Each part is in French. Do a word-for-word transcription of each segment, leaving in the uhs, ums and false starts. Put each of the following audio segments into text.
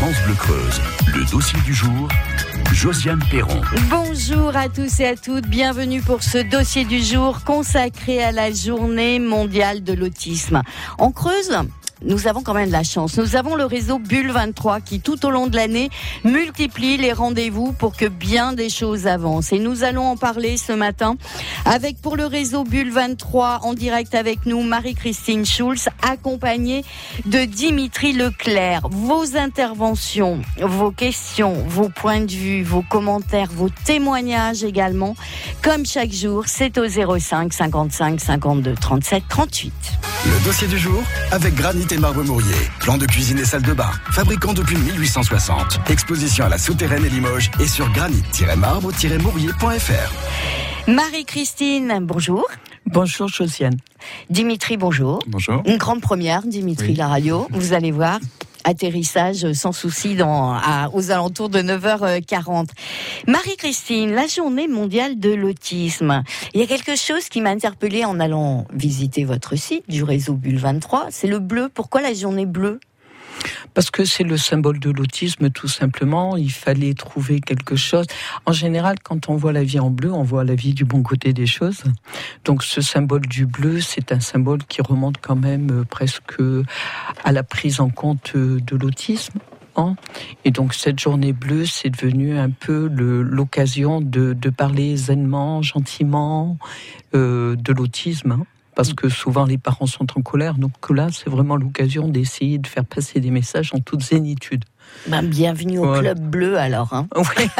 France Bleu Creuse. Le dossier du jour, Josiane Perron. Bonjour à tous et à toutes, bienvenue pour ce dossier du jour consacré à la journée mondiale de l'autisme. En Creuse, nous avons quand même de la chance. Nous avons le réseau Bulle vingt-trois qui, tout au long de l'année, multiplie les rendez-vous pour que bien des choses avancent. Et nous allons en parler ce matin avec, pour le réseau Bulle vingt-trois, en direct avec nous, Marie-Christine Schulz, accompagnée de Dimitri Leclerc. Vos interventions, vos questions, vos points de vue, vos commentaires, vos témoignages également, comme chaque jour, c'est au zéro cinq cinquante-cinq cinquante-deux trente-sept trente-huit. Le dossier du jour avec Granit et Marbre Mourier. Plan de cuisine et salle de bain. Fabricant depuis mille huit cent soixante. Exposition à la Souterraine et Limoges et sur granit tiret marbre tiret mourier point f r. Marie-Christine, bonjour. Bonjour Josiane. Dimitri, bonjour. Bonjour. Une grande première, Dimitri, oui. La radio. Vous allez voir. Atterrissage sans souci dans, à, aux alentours de neuf heures quarante. Marie-Christine, la journée mondiale de l'autisme. Il y a quelque chose qui m'a interpellée en allant visiter votre site du réseau Bulle vingt-trois, c'est le bleu. Pourquoi la journée bleue ? Parce que c'est le symbole de l'autisme, tout simplement. Il fallait trouver quelque chose. En général, quand on voit la vie en bleu, on voit la vie du bon côté des choses. Donc ce symbole du bleu, c'est un symbole qui remonte quand même presque à la prise en compte de l'autisme. Et donc cette journée bleue, c'est devenu un peu le, l'occasion de, de parler zainement, gentiment euh, de l'autisme. Hein. Parce que souvent les parents sont en colère, donc là c'est vraiment l'occasion d'essayer de faire passer des messages en toute zénitude. Ben, bienvenue au voilà. club bleu alors. Hein. Oui.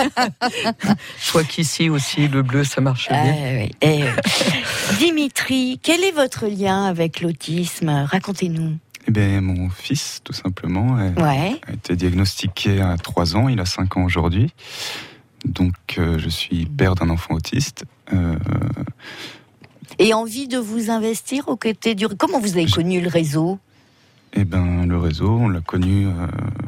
Je crois qu'ici aussi le bleu ça marche bien. Euh, oui. Et, euh, Dimitri, quel est votre lien avec l'autisme ? Racontez-nous. Eh bien, mon fils, tout simplement, a, ouais. a été diagnostiqué à trois ans, il a cinq ans aujourd'hui. Donc euh, je suis père d'un enfant autiste. Euh, Et envie de vous investir aux côtés du... Comment vous avez Je... connu le réseau ? Eh ben, le réseau, on l'a connu... Euh...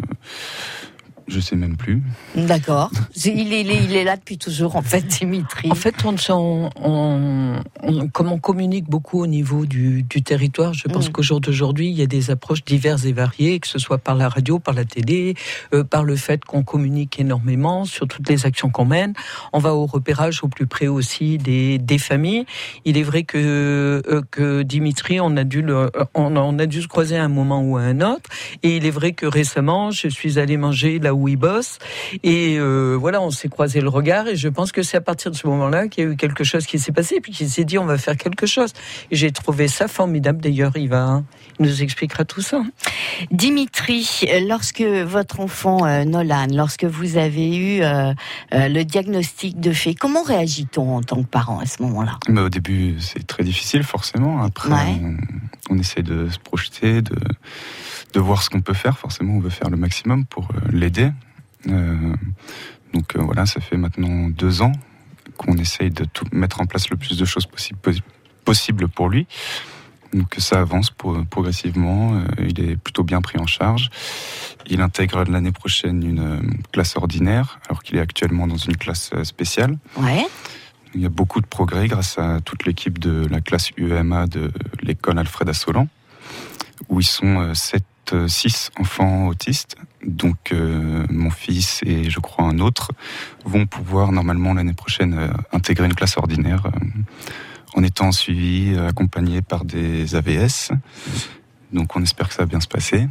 Je sais même plus. D'accord. Il est, il est là depuis toujours, en fait, Dimitri. En fait, on, on, on, on, comme on communique beaucoup au niveau du, du territoire, je pense mmh. qu'au jour d'aujourd'hui, il y a des approches diverses et variées, que ce soit par la radio, par la télé, euh, par le fait qu'on communique énormément sur toutes les actions qu'on mène. On va au repérage au plus près aussi des, des familles. Il est vrai que, euh, que Dimitri, on a, dû le, on, on a dû se croiser à un moment ou à un autre. Et il est vrai que récemment, je suis allée manger là où où il bosse et euh, voilà, on s'est croisé le regard et je pense que c'est à partir de ce moment-là qu'il y a eu quelque chose qui s'est passé et puis qu'il s'est dit on va faire quelque chose et j'ai trouvé ça formidable. D'ailleurs il va il nous expliquera tout ça. Dimitri, lorsque votre enfant euh, Nolan, lorsque vous avez eu euh, euh, le diagnostic de fait, comment réagit-on en tant que parent à ce moment-là ? Mais au début c'est très difficile forcément, après ouais. on, on essaie de se projeter, de de voir ce qu'on peut faire. Forcément, on veut faire le maximum pour euh, l'aider. Euh, donc euh, voilà, ça fait maintenant deux ans qu'on essaye de tout mettre en place le plus de choses possible, possible pour lui. Donc ça avance pour, progressivement. Euh, il est plutôt bien pris en charge. Il intègre l'année prochaine une euh, classe ordinaire, alors qu'il est actuellement dans une classe euh, spéciale. Ouais. Il y a beaucoup de progrès grâce à toute l'équipe de la classe U E M A de l'école Alfred Assolan, où ils sont euh, sept six enfants autistes, donc euh, mon fils et je crois un autre vont pouvoir normalement l'année prochaine euh, intégrer une classe ordinaire euh, en étant suivis, euh, accompagnés par des A V S. Donc on espère que ça va bien se passer.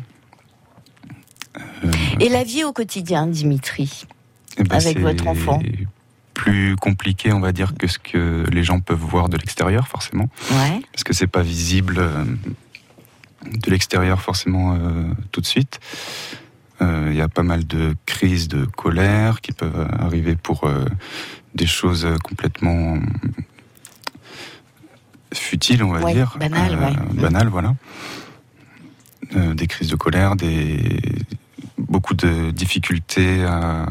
Euh, et la vie au quotidien, Dimitri, eh ben avec votre enfant ? Plus compliqué, on va dire, que ce que les gens peuvent voir de l'extérieur, forcément. Ouais. Parce que c'est pas visible euh, de l'extérieur forcément euh, tout de suite. Il euh, y a pas mal de crises de colère qui peuvent arriver pour euh, des choses complètement futiles, on va ouais, dire. Banales, euh, ouais. Banales, voilà. Euh, des crises de colère, des... beaucoup de difficultés à,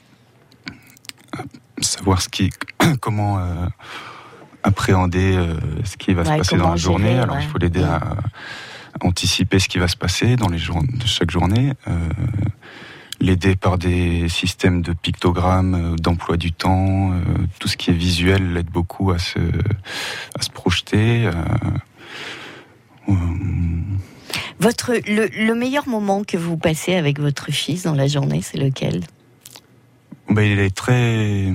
à savoir ce qui... comment euh, appréhender euh, ce qui va ouais, se passer dans la gérer, journée. Alors ouais. il faut l'aider ouais. à anticiper ce qui va se passer dans les jours de chaque journée, euh, l'aider par des systèmes de pictogrammes, d'emploi du temps, euh, tout ce qui est visuel l'aide beaucoup à se, à se projeter. Euh, euh, Votre, le, le meilleur moment que vous passez avec votre fils dans la journée, c'est lequel ? Ben, il est très,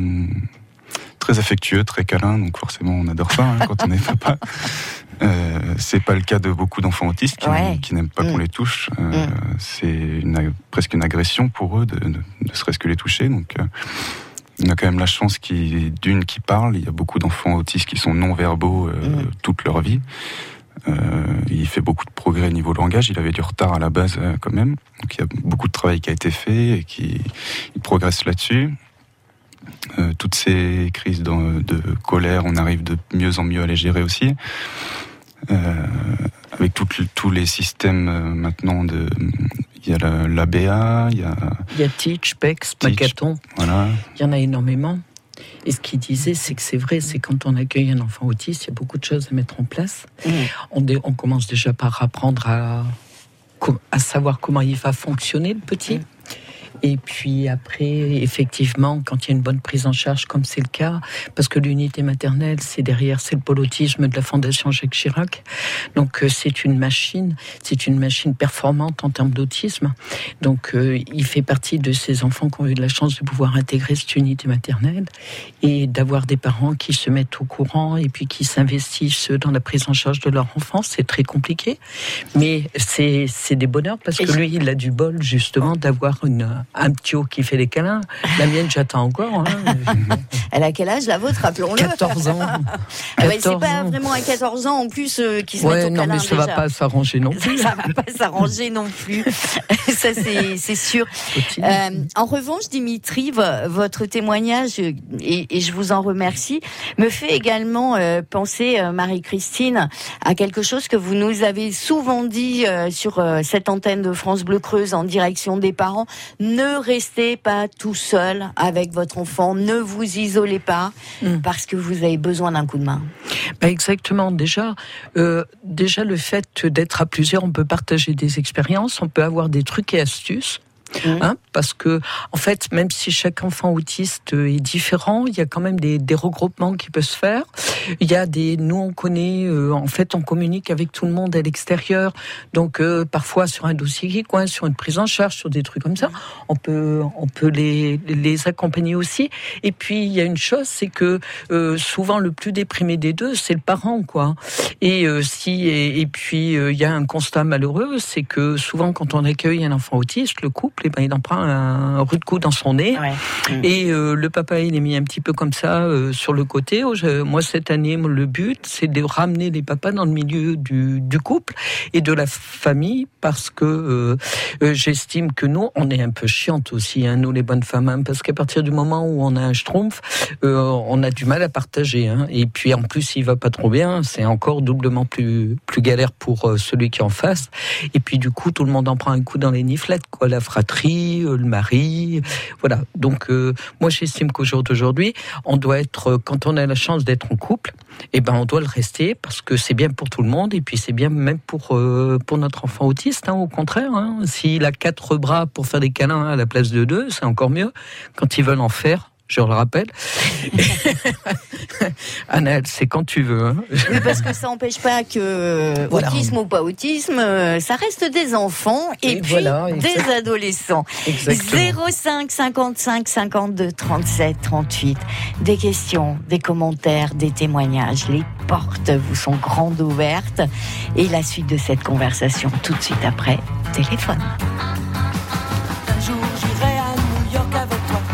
très affectueux, très câlin, donc forcément on adore ça hein, quand on est papa. Euh, c'est pas le cas de beaucoup d'enfants autistes qui, ouais. qui n'aiment pas mmh. qu'on les touche. Euh, mmh. C'est une, presque une agression pour eux de, de, ne serait-ce que les toucher. Donc, euh, on a quand même la chance qu'il, d'une qui parle. Il y a beaucoup d'enfants autistes qui sont non-verbaux euh, mmh. toute leur vie. Euh, il fait beaucoup de progrès au niveau langage. Il avait du retard à la base euh, quand même. Donc il y a beaucoup de travail qui a été fait et qui il progresse là-dessus. Euh, toutes ces crises de, de colère, on arrive de mieux en mieux à les gérer aussi. Euh, avec tout, tous les systèmes euh, maintenant de, il y a la, l'A B A, il y a il y a Teach, Pex, Macathon. Voilà. Il y en a énormément. Et ce qu'il disait, c'est que c'est vrai, c'est quand on accueille un enfant autiste, il y a beaucoup de choses à mettre en place. Mmh. On, dé, on commence déjà par apprendre à, à savoir comment il va fonctionner, le petit. Mmh. Et puis après, effectivement, quand il y a une bonne prise en charge, comme c'est le cas, parce que l'unité maternelle, c'est derrière, c'est le pôle autisme de la Fondation Jacques Chirac. Donc euh, c'est une machine, c'est une machine performante en termes d'autisme. Donc euh, il fait partie de ces enfants qui ont eu de la chance de pouvoir intégrer cette unité maternelle et d'avoir des parents qui se mettent au courant et puis qui s'investissent dans la prise en charge de leur enfant. C'est très compliqué, mais c'est, c'est des bonheurs parce que lui, il a du bol justement d'avoir une un ptio qui fait les câlins. La mienne, j'attends encore. Hein. Elle a quel âge, la vôtre, rappelons-le ? quatorze ans. Ah ouais, c'est pas ans. Vraiment à quatorze ans, en plus, euh, qui se ouais, met au non, câlin, mais ça déjà. va pas s'arranger non plus. Ça va pas s'arranger non plus. Ça, c'est, c'est sûr. Euh, en revanche, Dimitri, votre témoignage, et, et je vous en remercie, me fait également euh, penser, euh, Marie-Christine, à quelque chose que vous nous avez souvent dit euh, sur euh, cette antenne de France Bleu Creuse en direction des parents. Ne restez pas tout seul avec votre enfant, ne vous isolez pas, mmh. parce que vous avez besoin d'un coup de main. Bah exactement, déjà, euh, déjà le fait d'être à plusieurs, on peut partager des expériences, on peut avoir des trucs et astuces. Mmh. Hein, parce que, en fait, même si chaque enfant autiste est différent, il y a quand même des, des regroupements qui peuvent se faire. Il y a des, nous on connaît, euh, en fait, on communique avec tout le monde à l'extérieur. Donc, euh, parfois sur un dossier qui coince, sur une prise en charge, sur des trucs comme ça, on peut, on peut les, les accompagner aussi. Et puis, il y a une chose, c'est que euh, souvent le plus déprimé des deux, c'est le parent, quoi. Et euh, si, et, et puis euh, il y a un constat malheureux, c'est que souvent quand on accueille un enfant autiste, le couple, eh ben, il en prend un, un rude coup dans son nez. Ouais. Et euh, le papa, il est mis un petit peu comme ça euh, sur le côté. Je, moi, cette année, le but, c'est de ramener les papas dans le milieu du, du couple et de la famille, parce que euh, euh, j'estime que nous, on est un peu chiantes aussi, hein, nous les bonnes femmes, hein, parce qu'à partir du moment où on a un schtroumpf, euh, on a du mal à partager. Hein, et puis en plus, il va pas trop bien, c'est encore doublement plus, plus galère pour euh, celui qui est en face. Et puis du coup, tout le monde en prend un coup dans les niflettes, quoi, la fratrie, le mari, voilà. Donc euh, moi j'estime qu'au jour d'aujourd'hui, on doit être, quand on a la chance d'être en couple, eh ben on doit le rester parce que c'est bien pour tout le monde et puis c'est bien même pour euh, pour notre enfant autiste. Hein, au contraire, hein, s'il a quatre bras pour faire des câlins à la place de deux, c'est encore mieux. Quand ils veulent en faire, je le rappelle. Anna, c'est quand tu veux. Hein. Oui, parce que ça n'empêche pas que, voilà. Autisme ou pas autisme, ça reste des enfants et, et puis voilà, des adolescents. Exactement. zéro cinq cinquante-cinq cinquante-deux trente-sept trente-huit. Des questions, des commentaires, des témoignages. Les portes vous sont grandes ouvertes. Et la suite de cette conversation, tout de suite après, téléphone. Un jour, j'irai à New York avec toi.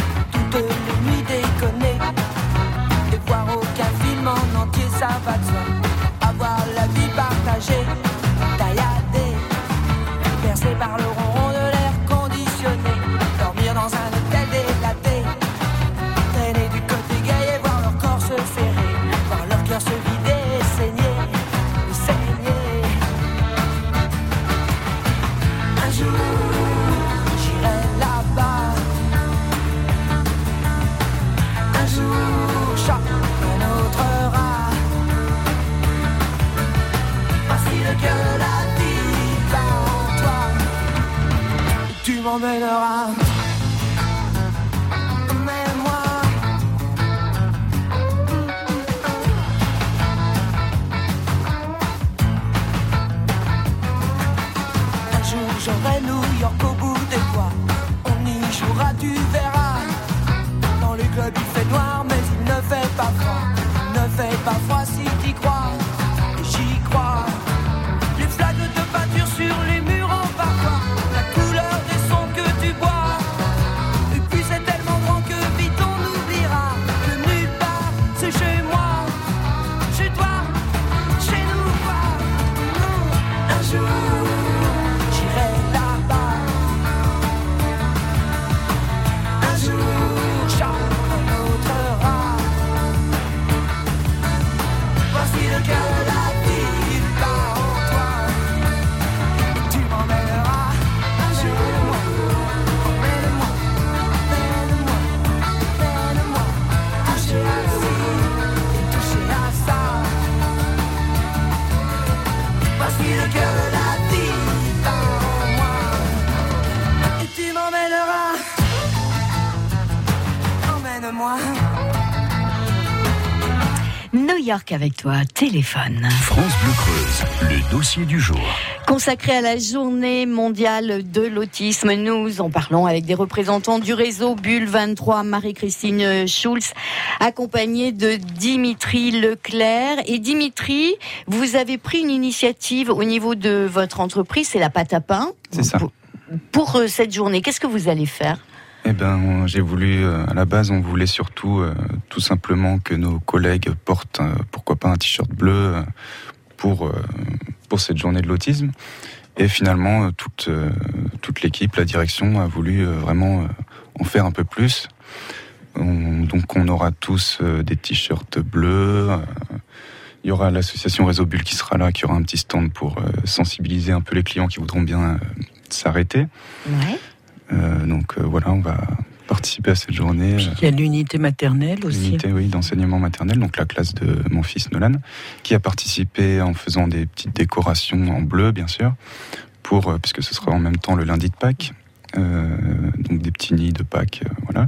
Ça va de soi, avoir la vie partagée, tailladée, percée par le ronron de l'air conditionné, dormir dans un hôtel délaté, traîner du côté gay et voir leur corps se serrer, voir leur cœur se vider et saigner, et saigner. Un jour, j'irai là-bas, un jour, choc, un autre rat. Le cœur de la vie va en toi. Tu m'emmèneras. Emmène-moi. York au bout des doigts. On y jouera, tu verras. Dans les clubs il fait noir, mais il ne fait pas froid. Il ne fait pas froid si t'y crois. Et j'y crois. Les flaques de peinture sur les murs en parfois. La couleur des sons que tu bois. Et puis c'est tellement grand que vite on oubliera que nulle part c'est chez moi, chez toi, chez nous quoi. Un jour j'irai là-bas. Un jour chacun notre rat. Voici le cœur de la vie par en toi. Et tu m'emmèneras un jour. Emmène-moi, emmène-moi, emmène-moi. Toucher à ci et toucher à ça. Voici le cœur de la vie par en moi. Et tu m'emmèneras. Emmène-moi. New York avec toi, téléphone. France Bleu Creuse, le dossier du jour. Consacré à la journée mondiale de l'autisme, nous en parlons avec des représentants du réseau Bulle vingt-trois, Marie-Christine Schulz, accompagnée de Dimitri Leclerc. Et Dimitri, vous avez pris une initiative au niveau de votre entreprise, c'est la pâte à pain. C'est ça. Pour, pour euh, cette journée, qu'est-ce que vous allez faire ? Eh ben, j'ai voulu, euh, à la base, on voulait surtout, euh, tout simplement, que nos collègues portent, euh, pourquoi pas, un t-shirt bleu euh, pour euh, pour cette journée de l'autisme. Et finalement, euh, toute euh, toute l'équipe, la direction, a voulu euh, vraiment euh, en faire un peu plus. On, donc, on aura tous euh, des t-shirts bleus. Euh, il y aura l'association Réseau Bulle qui sera là, qui aura un petit stand pour euh, sensibiliser un peu les clients qui voudront bien euh, s'arrêter. Ouais. Euh, donc euh, voilà, on va participer à cette journée. Puis il y a l'unité maternelle aussi. L'unité, oui, d'enseignement maternel, donc la classe de mon fils Nolan, qui a participé en faisant des petites décorations en bleu, bien sûr, pour, euh, puisque ce sera en même temps le lundi de Pâques, euh, donc des petits nids de Pâques, euh, voilà.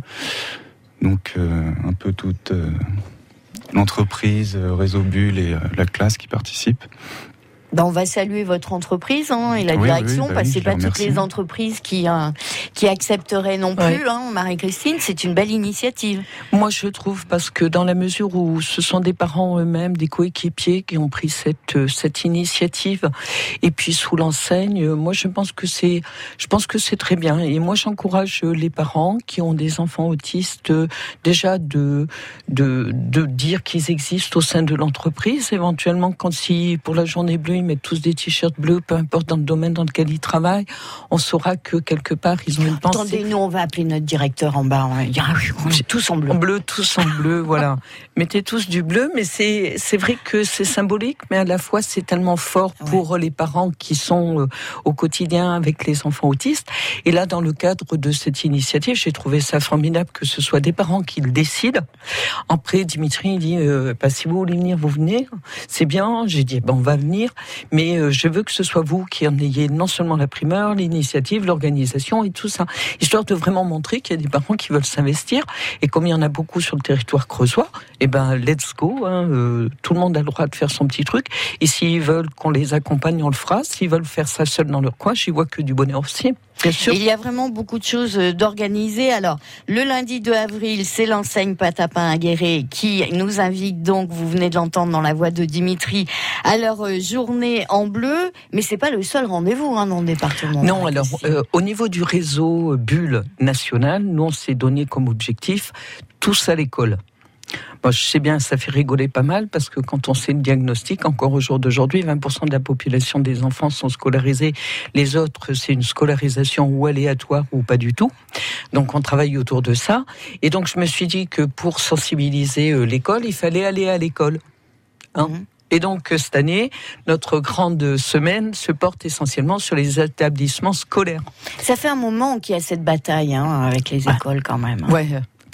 Donc euh, un peu toute euh, l'entreprise, euh, Réseau Bulle et euh, la classe qui participent. Ben, on va saluer votre entreprise hein, et la Oui, direction, oui, bah parce que oui, c'est je pas les toutes remercie. les entreprises qui, euh, qui accepteraient non plus. Ouais. Hein, Marie-Christine, c'est une belle initiative. Moi, je trouve, parce que dans la mesure où ce sont des parents eux-mêmes, des coéquipiers qui ont pris cette cette initiative, et puis sous l'enseigne, moi, je pense que c'est, je pense que c'est très bien. Et moi, j'encourage les parents qui ont des enfants autistes déjà de de de dire qu'ils existent au sein de l'entreprise. Éventuellement, quand si pour la journée bleue ils mettent tous des t-shirts bleus, peu importe dans le domaine dans lequel ils travaillent, on saura que quelque part ils ont une pensée. Attendez, nous on va appeler notre directeur en bas. Il y a tous en bleu. En bleu, tous en bleu, voilà. Mettez tous du bleu, mais c'est c'est vrai que c'est symbolique, mais à la fois c'est tellement fort pour ouais. les parents qui sont euh, au quotidien avec les enfants autistes. Et là, dans le cadre de cette initiative, j'ai trouvé ça formidable que ce soit des parents qui le décident. Après, Dimitri il dit euh, bah, si vous voulez venir, vous venez. C'est bien. J'ai dit ben on va venir, mais euh, je veux que ce soit vous qui en ayez non seulement la primeur, l'initiative, l'organisation et tout ça, histoire de vraiment montrer qu'il y a des parents qui veulent s'investir. Et comme il y en a beaucoup sur le territoire creusois, eh ben let's go. Hein, euh, tout le monde a le droit de faire son petit truc. Et s'ils veulent qu'on les accompagne, on le fera. S'ils veulent faire ça seuls dans leur coin, j'y vois que du bonheur aussi. Bien sûr. Il y a vraiment beaucoup de choses d'organiser. Alors, le lundi deux avril, c'est l'enseigne Pâte à pain à Guéret qui nous invite donc, vous venez de l'entendre dans la voix de Dimitri, à leur journée en bleu. Mais c'est pas le seul rendez-vous hein, dans le département. Non, alors, euh, au niveau du réseau Bulle national, nous, on s'est donné comme objectif tous à l'école. Bon, je sais bien, ça fait rigoler pas mal parce que quand on sait le diagnostic, encore au jour d'aujourd'hui, vingt pour cent de la population des enfants sont scolarisés. Les autres, c'est une scolarisation ou aléatoire ou pas du tout. Donc, on travaille autour de ça. Et donc, je me suis dit que pour sensibiliser euh, l'école, il fallait aller à l'école. Hein mmh. Et donc, cette année, notre grande semaine se porte essentiellement sur les établissements scolaires. Ça fait un moment qu'il y a cette bataille hein, avec les écoles quand même. Ouais.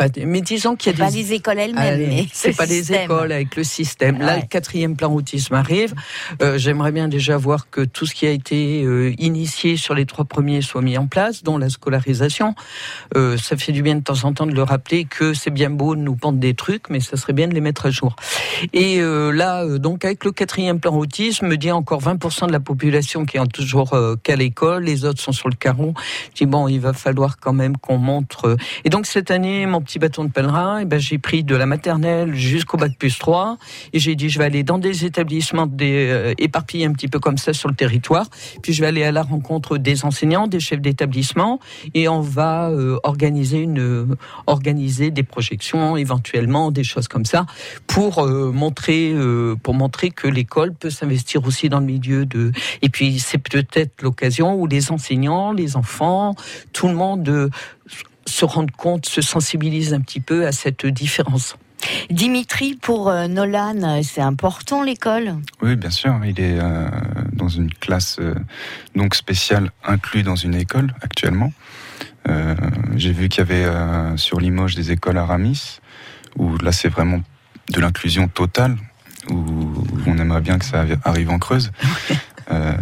pas, mais disons qu'il y a c'est des... pas les écoles elles-mêmes, euh, mais c'est pas système. les écoles avec le système. Là, ouais. le quatrième plan autisme arrive. Euh, j'aimerais bien déjà voir que tout ce qui a été euh, initié sur les trois premiers soit mis en place, dont la scolarisation. Euh, ça fait du bien de temps en temps de le rappeler que c'est bien beau de nous pendre des trucs, mais ça serait bien de les mettre à jour. Et euh, là, euh, donc avec le quatrième plan autisme, me dit encore vingt pour cent de la population qui est toujours euh, qu'à l'école, les autres sont sur le carreau. Je dis bon, il va falloir quand même qu'on montre. Euh... Et donc cette année, mon petit bâton de pèlerin, eh ben j'ai pris de la maternelle jusqu'au bac plus trois, et j'ai dit je vais aller dans des établissements des, euh, éparpillés un petit peu comme ça sur le territoire, puis je vais aller à la rencontre des enseignants, des chefs d'établissement, et on va euh, organiser une euh, organiser des projections, éventuellement des choses comme ça, pour euh, montrer euh, pour montrer que l'école peut s'investir aussi dans le milieu de. Et puis c'est peut-être l'occasion où les enseignants, les enfants, tout le monde euh, se rendent compte, se sensibilise un petit peu à cette différence. Dimitri, pour euh, Nolan, c'est important l'école ? Oui, bien sûr. Il est euh, dans une classe euh, donc spéciale inclus dans une école actuellement. Euh, j'ai vu qu'il y avait euh, sur Limoges des écoles Aramis, où là c'est vraiment de l'inclusion totale, où, où on aimerait bien que ça arrive en Creuse. Euh,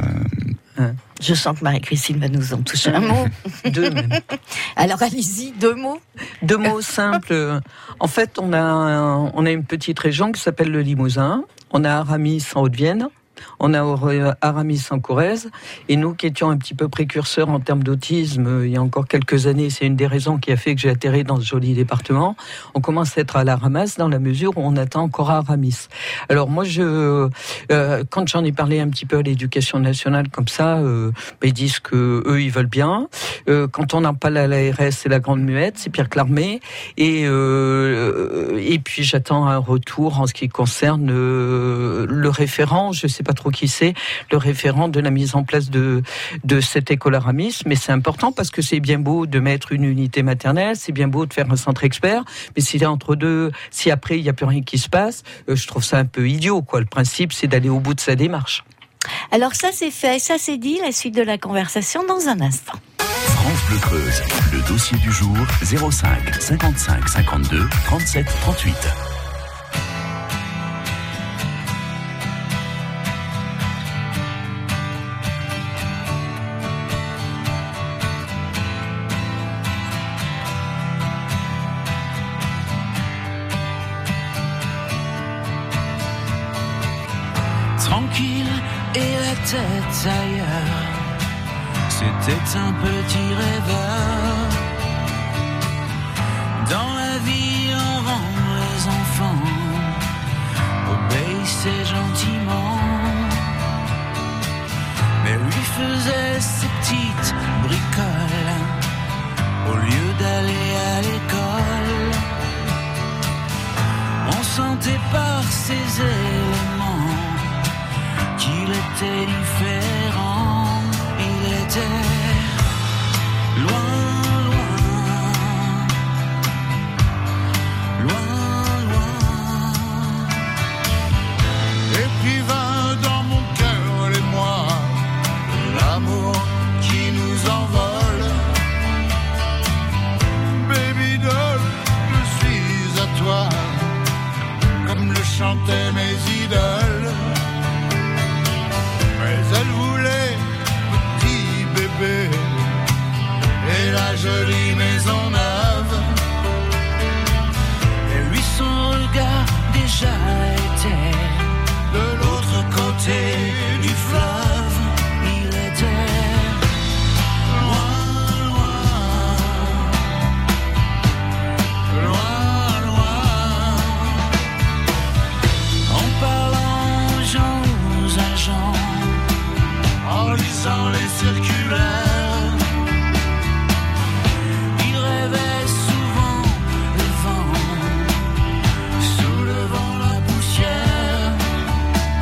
Je sens que Marie-Christine va nous en toucher un mot. Deux même. Alors allez-y, deux mots. Deux mots simples. En fait, on a, un, on a une petite région qui s'appelle le Limousin. On a Aramis en Haute-Vienne. On a Aramis en Corrèze, et nous qui étions un petit peu précurseurs en termes d'autisme il y a encore quelques années, c'est une des raisons qui a fait que j'ai atterri dans ce joli département, on commence à être à la ramasse dans la mesure où on attend encore Aramis. Alors moi, je, euh, quand j'en ai parlé un petit peu à l'éducation nationale comme ça, euh, bah, ils disent que eux ils veulent bien. Euh, quand on en parle à l'A R S, c'est la grande muette, c'est Pierre Clarmet, et euh, et puis j'attends un retour en ce qui concerne euh, le référent, je sais pas trop qui c'est, le référent de la mise en place de, de cette école Aramis, mais c'est important parce que c'est bien beau de mettre une unité maternelle, c'est bien beau de faire un centre expert, mais si entre deux, si après il n'y a plus rien qui se passe, euh, je trouve ça un peu idiot, quoi. Le principe, c'est d'aller au bout de sa démarche. Alors ça c'est fait, ça c'est dit, la suite de la conversation dans un instant. France Bleu Creuse, le dossier du jour, zéro cinq cinquante-cinq cinquante-deux trente-sept trente-huit. Tranquille et la tête ailleurs, c'était un petit rêveur. Dans la vie on rend les enfants, obéissez gentiment, mais lui faisait ses petites bricoles au lieu d'aller à l'école. On sentait par ses éléments qu'il était différent, il était loin, loin, loin, loin. Et puis vint dans mon cœur les mois, l'amour qui nous envole. Baby doll, je suis à toi, comme le chantaient mes idoles. Mais elle voulait petit bébé et la jolie maison neuve. Et lui son regard déjà était de l'autre côté du fleuve. Il était loin, loin, loin, loin. En parlant aux gens, aux agents, en lisant les circulaires, il rêvait souvent le vent, soulevant la poussière.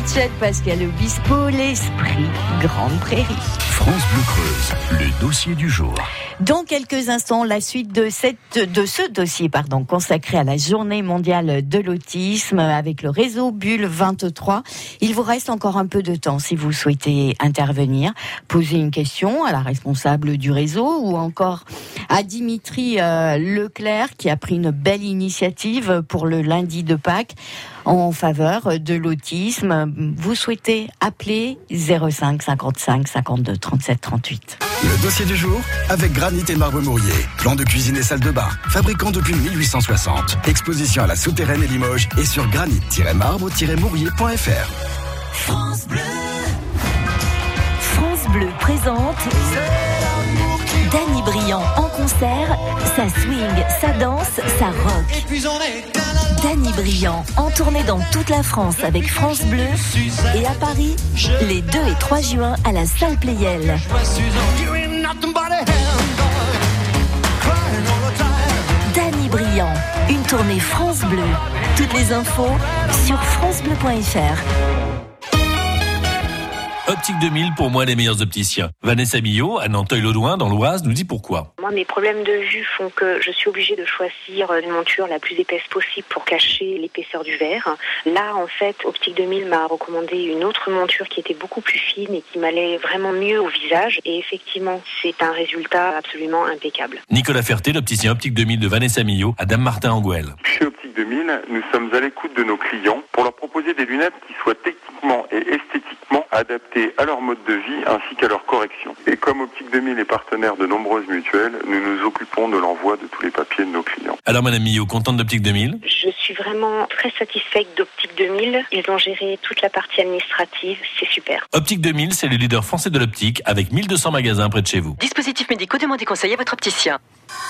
budget de Pascal Obispo, l'esprit Grande Prairie. France Bleu Creuse, le dossier du jour. Dans quelques instants, la suite de, cette, de ce dossier pardon, consacré à la Journée mondiale de l'autisme avec le réseau Bulle vingt-trois. Il vous reste encore un peu de temps si vous souhaitez intervenir, poser une question à la responsable du réseau ou encore à Dimitri euh, Leclerc qui a pris une belle initiative pour le lundi de Pâques en faveur de l'autisme. Vous souhaitez appeler zéro cinq cinquante-cinq cinquante-deux trente-sept trente-huit. Le dossier du jour avec Granit et Marbre Mourier. Plan de cuisine et salle de bain. Fabricant depuis mille huit cent soixante. Exposition à la Souterraine et Limoges et sur granit tiret marbre tiret mourier point f r. France Bleu. France Bleu présente Danny Briand en concert. Ça swing, ça danse, ça rock. Danny Briand en tournée dans toute la France avec France Bleu et à Paris les deux et trois juin à la salle Playel. Danny Briand, une tournée France Bleu. Toutes les infos sur francebleu point f r. Optique deux mille, pour moi, les meilleurs opticiens. Vanessa Millot, à Nanteuil-le-Douin, dans l'Oise, nous dit pourquoi. Moi, mes problèmes de vue font que je suis obligée de choisir une monture la plus épaisse possible pour cacher l'épaisseur du verre. Là, en fait, Optique deux mille m'a recommandé une autre monture qui était beaucoup plus fine et qui m'allait vraiment mieux au visage. Et effectivement, c'est un résultat absolument impeccable. Nicolas Ferté, l'opticien Optique deux mille de Vanessa Millot, à Dame-Martin-en-Gouel. Chez Optique deux mille, nous sommes à l'écoute de nos clients pour leur proposer des lunettes qui soient techniquement et esthétiquement adaptées à leur mode de vie ainsi qu'à leur correction. Et comme Optique deux mille est partenaire de nombreuses mutuelles, nous nous occupons de l'envoi de tous les papiers de nos clients. Alors Madame Millot, contente d'Optique deux mille ? Je suis vraiment très satisfaite d'Optique deux mille. Ils ont géré toute la partie administrative, c'est super. Optique deux mille, c'est le leader français de l'optique avec mille deux cents magasins près de chez vous. Dispositifs médicaux, demandez conseil à votre opticien.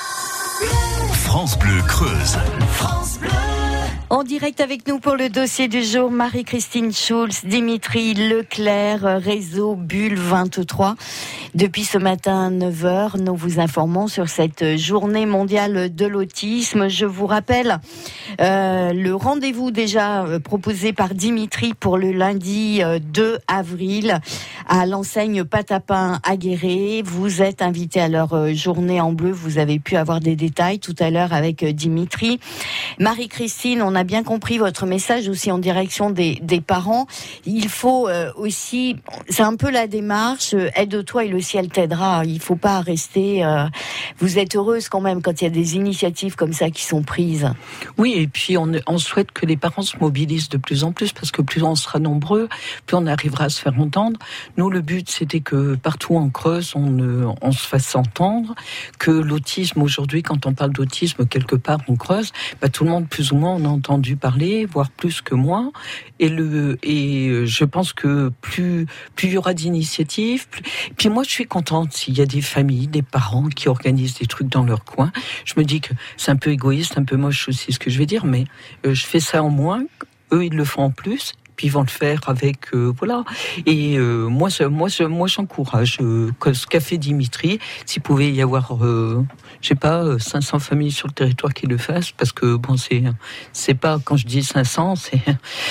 France Bleu Creuse. France Bleu. En direct avec nous pour le dossier du jour, Marie-Christine Schulz, Dimitri Leclerc, réseau Bulle vingt-trois. Depuis ce matin neuf heures, nous vous informons sur cette journée mondiale de l'autisme. Je vous rappelle euh, le rendez-vous déjà proposé par Dimitri pour le lundi deux avril à l'enseigne Patapin à Guéret. Vous êtes invité à leur journée en bleu. Vous avez pu avoir des détails tout à l'heure avec Dimitri. Marie-Christine, on a bien compris votre message aussi en direction des, des parents. Il faut euh, aussi, c'est un peu la démarche, euh, aide-toi et le ciel t'aidera. Il ne faut pas rester... Euh, vous êtes heureuse quand même quand il y a des initiatives comme ça qui sont prises. Oui, et puis on, on souhaite que les parents se mobilisent de plus en plus, parce que plus on sera nombreux, plus on arrivera à se faire entendre. Nous, le but, c'était que partout en Creuse, on, on se fasse entendre, que l'autisme, aujourd'hui, quand on parle d'autisme quelque part en Creuse, bah, tout le monde, plus ou moins, on a entendu parler, voire plus que moi. Et, le, et je pense que plus, plus il y aura d'initiatives, plus... Puis moi, je suis contente s'il y a des familles, des parents qui organisent des trucs dans leur coin. Je me dis que c'est un peu égoïste, un peu moche aussi ce que je vais dire, mais euh, je fais ça en moins, eux ils le font en plus. Puis ils vont le faire avec euh, voilà. Et euh, moi, moi, moi, j'encourage euh, ce qu'a fait Dimitri. S'il pouvait y avoir, euh, je sais pas, cinq cents familles sur le territoire qui le fassent, parce que bon, c'est, c'est pas quand je dis cinq cents, c'est,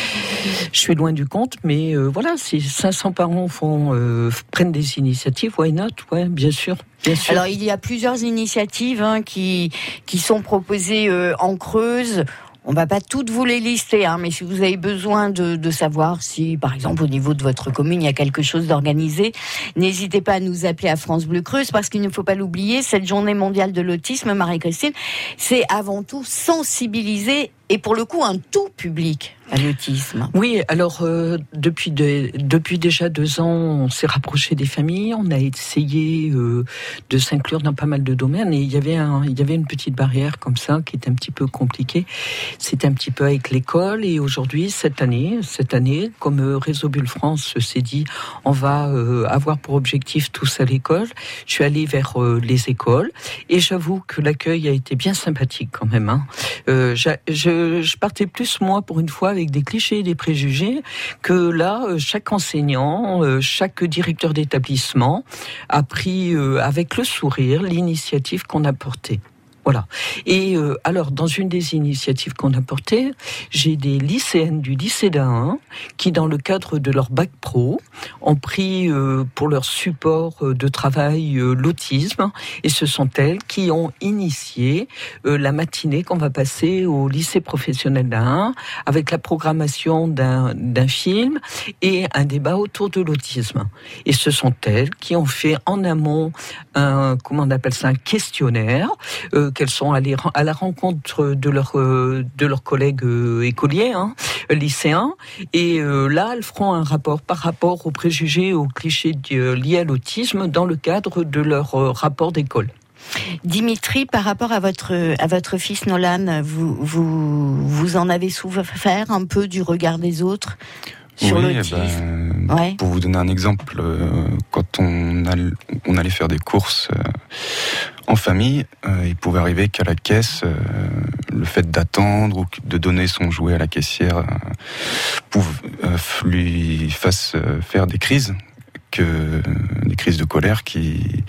je suis loin du compte, mais euh, voilà, si cinq cents parents font euh, prennent des initiatives, why not? Ouais, bien sûr. Bien sûr. Alors il y a plusieurs initiatives hein, qui qui sont proposées euh, en Creuse. On va pas toutes vous les lister, hein, mais si vous avez besoin de, de savoir si, par exemple, au niveau de votre commune, il y a quelque chose d'organisé, n'hésitez pas à nous appeler à France Bleu Creuse, parce qu'il ne faut pas l'oublier, cette journée mondiale de l'autisme, Marie-Christine, c'est avant tout sensibiliser, et pour le coup, un tout public à l'autisme. Oui, alors, euh, depuis, de, depuis déjà deux ans, on s'est rapproché des familles, on a essayé euh, de s'inclure dans pas mal de domaines, et il y avait un, il y avait une petite barrière comme ça, qui était un petit peu compliquée. C'était un petit peu avec l'école, et aujourd'hui, cette année, cette année, comme euh, Réseau Bulle France s'est dit, on va euh, avoir pour objectif tous à l'école, je suis allée vers euh, les écoles, et j'avoue que l'accueil a été bien sympathique quand même. Hein. Euh, je, je partais plus, moi, pour une fois, avec des clichés et des préjugés, que là, chaque enseignant, chaque directeur d'établissement a pris euh, avec le sourire l'initiative qu'on a portée. Voilà. Et euh, alors, dans une des initiatives qu'on a portées, j'ai des lycéennes du lycée d'Ain qui, dans le cadre de leur bac pro, ont pris euh, pour leur support de travail euh, l'autisme, et ce sont elles qui ont initié euh, la matinée qu'on va passer au lycée professionnel d'Ain, avec la programmation d'un, d'un film et un débat autour de l'autisme. Et ce sont elles qui ont fait en amont un, comment on appelle ça, un questionnaire, euh, qu'elles sont allées à la rencontre de leurs euh, de leurs collègues euh, écoliers, hein, lycéens, et euh, là elles feront un rapport par rapport aux préjugés, aux clichés euh, liés à l'autisme dans le cadre de leur euh, rapport d'école. Dimitri, par rapport à votre à votre fils Nolan, vous vous vous en avez souffert un peu du regard des autres sur oui, l'autisme. Eh ben, ouais. Pour vous donner un exemple, euh, quand on, all, on allait faire des courses euh, en famille, euh, il pouvait arriver qu'à la caisse, euh, le fait d'attendre ou de donner son jouet à la caissière euh, pouve, euh, lui fasse euh, faire des crises, que des crises de colère qui...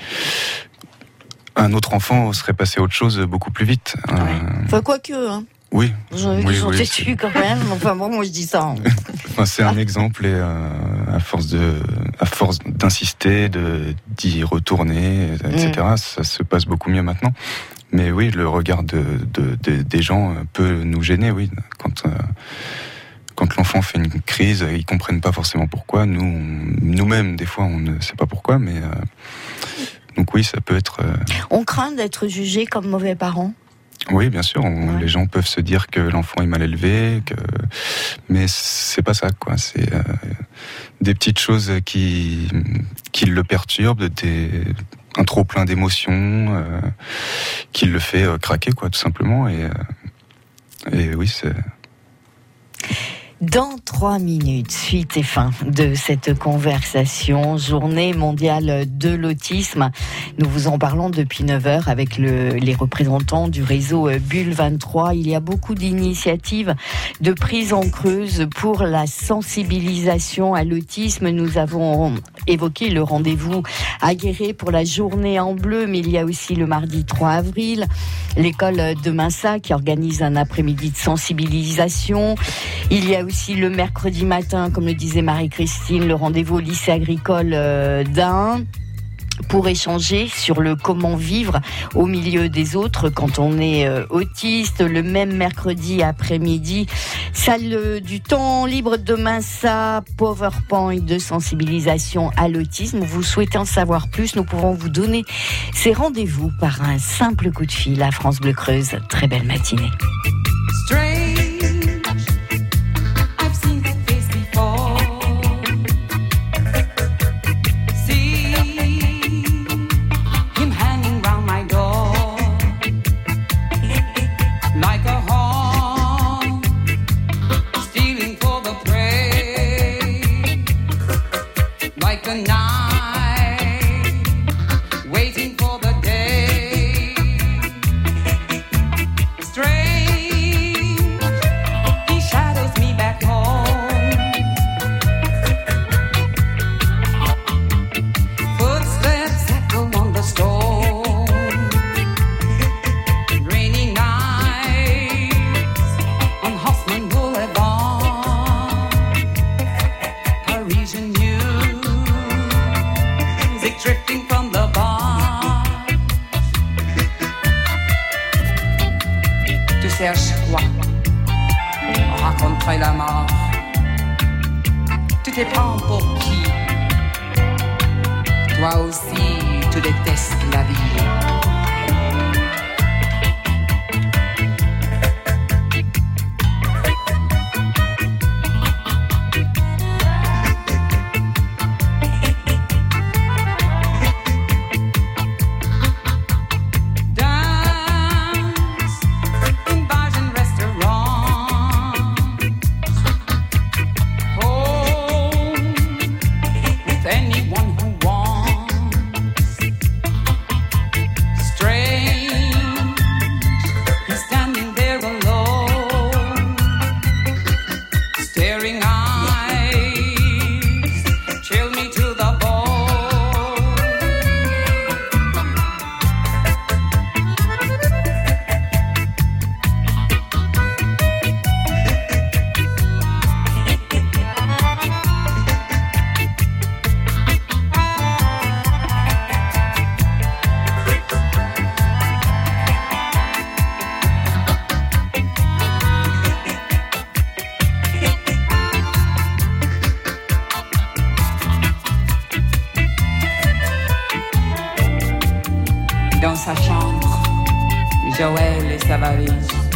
Un autre enfant serait passé à autre chose beaucoup plus vite. Ouais. Euh... Enfin, quoi que, hein. Oui. J'en ai oui, qui sont oui, têtus quand même. Enfin bon, moi je dis ça. Hein. Enfin, c'est un exemple et euh, à force de, à force d'insister, de d'y retourner, et cetera. Mm. Ça se passe beaucoup mieux maintenant. Mais oui, le regard de, de, de des gens peut nous gêner. Oui, quand euh, quand l'enfant fait une crise, ils comprennent pas forcément pourquoi. Nous, on, nous-mêmes, des fois, on ne sait pas pourquoi, mais euh, donc oui, ça peut être. Euh... On craint d'être jugé comme mauvais parents. Oui, bien sûr. On, ouais. Les gens peuvent se dire que l'enfant est mal élevé, que... mais c'est pas ça, quoi. C'est euh, des petites choses qui qui le perturbent, des un trop plein d'émotions, euh, qui le fait euh, craquer, quoi, tout simplement. Et euh, et oui, c'est. Dans trois minutes, suite et fin de cette conversation, journée mondiale de l'autisme. Nous vous en parlons depuis neuf heures avec le, les représentants du réseau Bulle vingt-trois. Il y a beaucoup d'initiatives de prise en creuse pour la sensibilisation à l'autisme. Nous avons évoqué le rendez-vous à Guéret pour la journée en bleu, mais il y a aussi le mardi trois avril, l'école de Minsa qui organise un après-midi de sensibilisation. Il y a aussi le mercredi matin, comme le disait Marie-Christine, le rendez-vous au lycée agricole d'Ain pour échanger sur le comment vivre au milieu des autres quand on est euh, autiste. Le même mercredi après-midi, salle du temps libre de Minsa, PowerPoint de sensibilisation à l'autisme. Vous souhaitez en savoir plus, nous pouvons vous donner ces rendez-vous par un simple coup de fil à France Bleu Creuse. Très belle matinée. Strange. Joël et sa valise.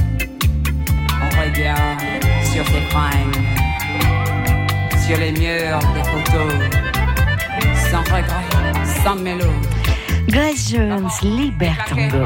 On regarde sur tes fringues, sur les murs des photos, sans regret, sans mélo. Grace Jones, Libertango.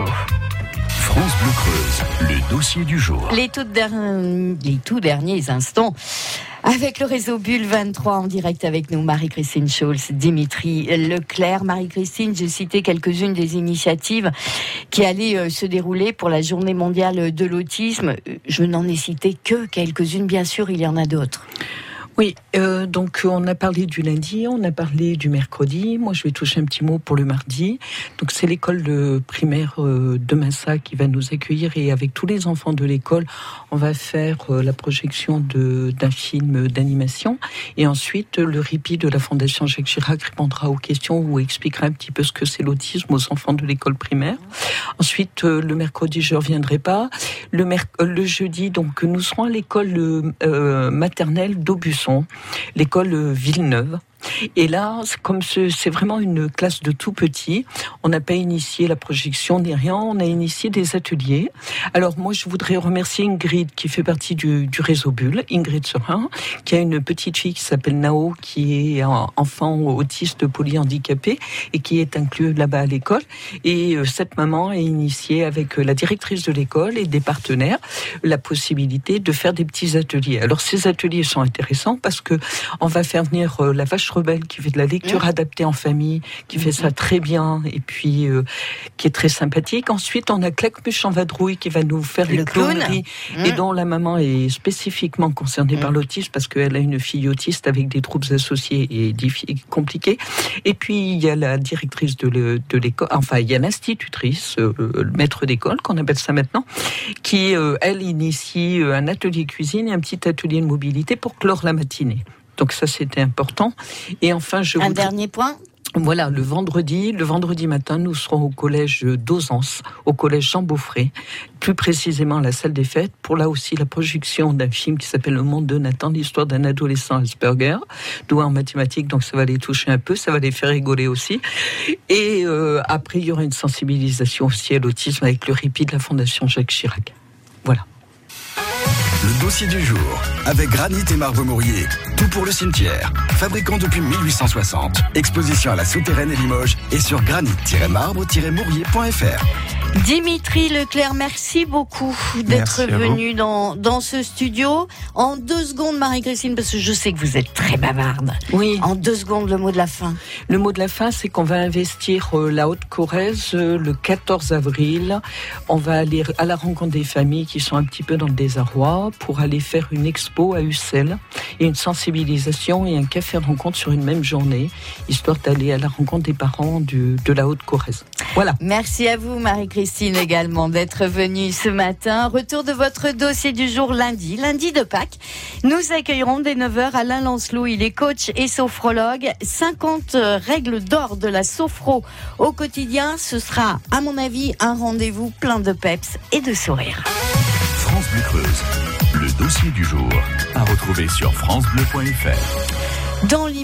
France Bleu Creuse, le dossier du jour. Les tout, derniers, les tout derniers instants avec le réseau Bulle vingt-trois en direct avec nous, Marie-Christine Scholz, Dimitri Leclerc. Marie-Christine, j'ai cité quelques-unes des initiatives qui allaient euh, se dérouler pour la journée mondiale de l'autisme. Je n'en ai cité que quelques-unes, bien sûr, il y en a d'autres. Oui, euh, donc on a parlé du lundi, on a parlé du mercredi. Moi, je vais toucher un petit mot pour le mardi. Donc, c'est l'école de primaire euh, de Massa qui va nous accueillir et avec tous les enfants de l'école, on va faire euh, la projection de, d'un film d'animation. Et ensuite, le répit de la Fondation Jacques Chirac répondra aux questions ou expliquera un petit peu ce que c'est l'autisme aux enfants de l'école primaire. Ensuite, euh, le mercredi, je ne reviendrai pas. Le, merc- le jeudi, donc, nous serons à l'école euh, maternelle d'Aubusson, l'école Villeneuve. Et là, comme c'est vraiment une classe de tout petits, on n'a pas initié la projection ni rien, on a initié des ateliers. Alors moi, je voudrais remercier Ingrid qui fait partie du, du réseau Bulle, Ingrid Serin, qui a une petite fille qui s'appelle Nao, qui est un enfant autiste polyhandicapé et qui est inclus là-bas à l'école. Et euh, cette maman a initié avec la directrice de l'école et des partenaires la possibilité de faire des petits ateliers. Alors ces ateliers sont intéressants parce que on va faire venir euh, la vache rebelle qui fait de la lecture mmh. adaptée en famille, qui mmh. fait ça très bien et puis euh, qui est très sympathique. Ensuite, on a Claquemuche en vadrouille qui va nous faire les clowneries mmh. et dont la maman est spécifiquement concernée mmh. par l'autisme parce qu'elle a une fille autiste avec des troubles associés et diffi- compliqués. Et puis, il y a la directrice de, le, de l'école, enfin, il y a l'institutrice, euh, le maître d'école, qu'on appelle ça maintenant, qui, euh, elle, initie un atelier cuisine et un petit atelier de mobilité pour clore la matinée. Donc ça, c'était important. Et enfin, je Un voudrais... dernier point. Voilà, le vendredi, le vendredi matin, nous serons au collège d'Auzance, au collège Jean Beaufret, plus précisément à la salle des fêtes, pour là aussi la projection d'un film qui s'appelle Le Monde de Nathan, l'histoire d'un adolescent Asperger, doué en mathématiques, donc ça va les toucher un peu, ça va les faire rigoler aussi. Et euh, après, il y aura une sensibilisation aussi à l'autisme avec le répit de la Fondation Jacques Chirac. Voilà. Le dossier du jour, avec granit et marbre Mourier. Tout pour le cimetière. Fabricant depuis mille huit cent soixante. Exposition à la Souterraine et Limoges et sur granit tiret marbre tiret mourier point f r. Dimitri Leclerc, merci beaucoup d'être merci venu dans, dans ce studio. En deux secondes, Marie-Christine, parce que je sais que vous êtes très bavarde. Oui. En deux secondes, le mot de la fin. Le mot de la fin, c'est qu'on va investir euh, la Haute-Corrèze euh, le quatorze avril. On va aller à la rencontre des familles qui sont un petit peu dans le désarroi pour aller faire une expo à Ussel et une sensibilisation et un café rencontre sur une même journée, histoire d'aller à la rencontre des parents du, de la Haute-Corrèze. Voilà. Merci à vous, Marie-Christine, également, d'être venue ce matin. Retour de votre dossier du jour lundi, lundi de Pâques. Nous accueillerons dès neuf heures Alain Lancelot. Il est coach et sophrologue. cinquante règles d'or de la sophro au quotidien. Ce sera, à mon avis, un rendez-vous plein de peps et de sourires. France Bleu Creuse, le dossier du jour à retrouver sur francebleu point f r. Dans